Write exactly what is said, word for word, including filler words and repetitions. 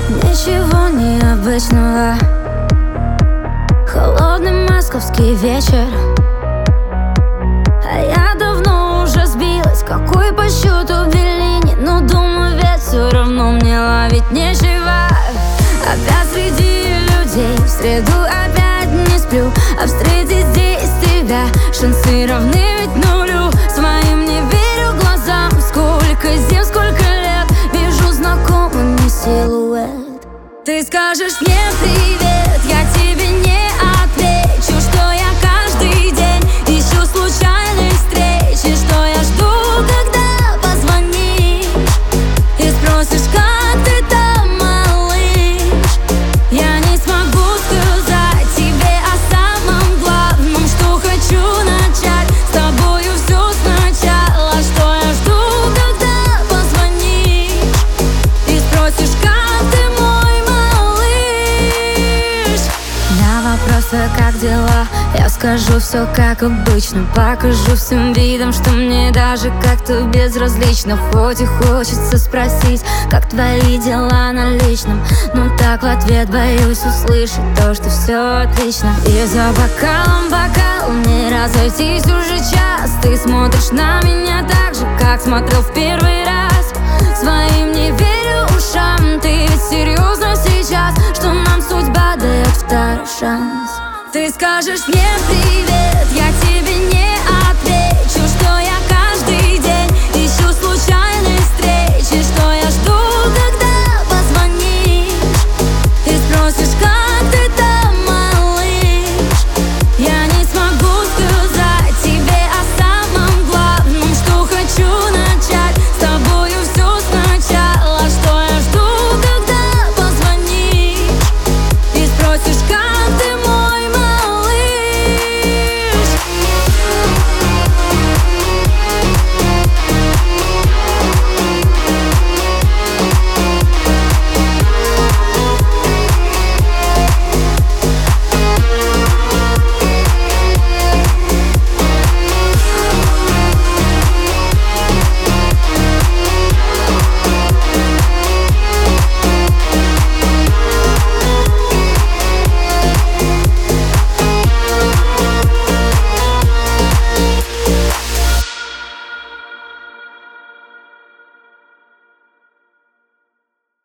Ничего необычного. Холодный московский вечер, а я давно уже сбилась. Какой по счету Беллини? Но думаю, ведь все равно мне ловить нечего. Опять среди людей, в среду опять не сплю. А встретить здесь тебя шансы равны ведь нулю. Своим не верю глазам. Сколько зим, сколько лет вижу знакомый силуэт. Ты скажешь мне привет, я тебе не отвечу, что я каждый день ищу случайной встречи, что я жду, когда позвонишь и спросишь, как ты там, малыш. Я не смогу сказать тебе о самом главном, что хочу начать с тобою все сначала, что я жду, когда позвонишь и спросишь, как ты мой. На вопросы, как дела, я скажу все как обычно. Покажу всем видом, что мне даже как-то безразлично. Хоть и хочется спросить, как твои дела на личном, но так в ответ боюсь услышать то, что все отлично. И за бокалом бокал не разойтись уже час. Ты смотришь на меня так же, как смотрел в первый раз. Своим не верю ушам. Ты ведь серьезно сейчас, что нам судьба дает второй шанс? Ты скажешь мне привет, я тебе